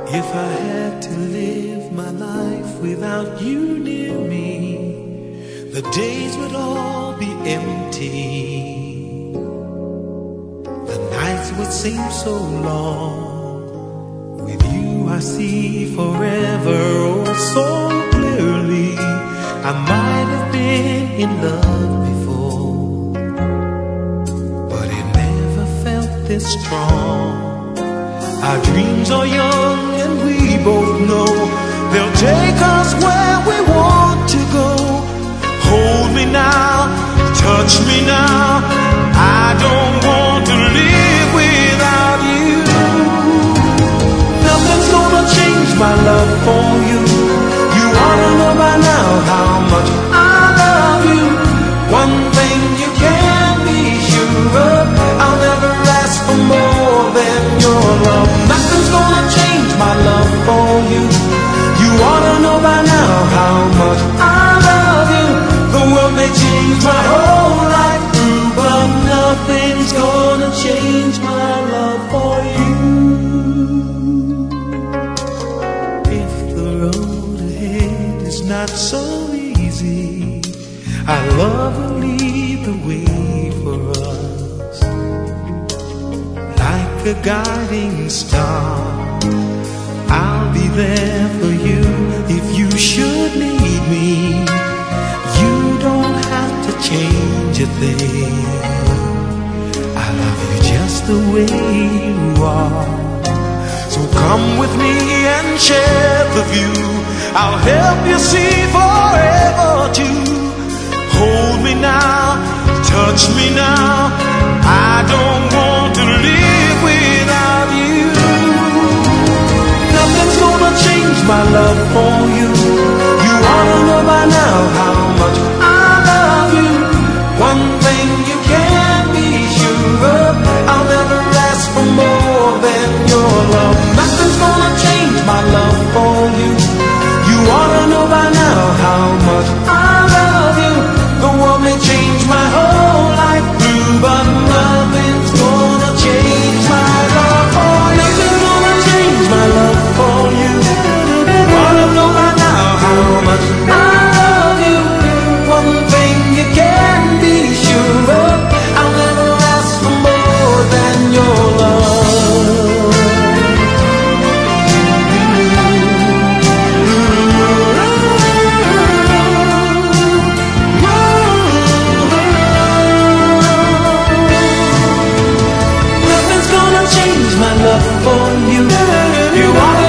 If I had to live my life without you near me, the days would all be empty. The nights would seem so long. With you I see forever oh so clearly. I might have been in love before, but it never felt this strong. Our dreams are young and we both know they'll take us where we want to go. Hold me now, touch me now, I don't want to live without you. Nothing's gonna change my love for you. You ought to know by now how much I love you. One thing you can be sure of, I'll never ask for more than your love. Nothing's gonna change my love for you. You ought to know by now how much I love you. The world may change my whole life through, but nothing's gonna change my love for you. If the road ahead is not so easy, our love will lead the way for us. Like a guiding star, I'll be there for you if you should need me. You don't have to change a thing. I love you just the way you are. So come with me and share the view. I'll help you see forever too. Hold me now, touch me now, I don't want to live without you. Nothing's gonna change my love for you. You ought to know by now how much I love you. One thing you can be sure of, I'll never ask for more than your love. Nothing's gonna change my love for you. You ought to know by now how much I love you. The world may change my whole life through, but nothing's gonna change my love for you. Nothing's gonna change my love for you. You ought to know by now how much I love you. One thing you can be sure of, I'll never ask for more than your love. Nothing's gonna change my love for you. You are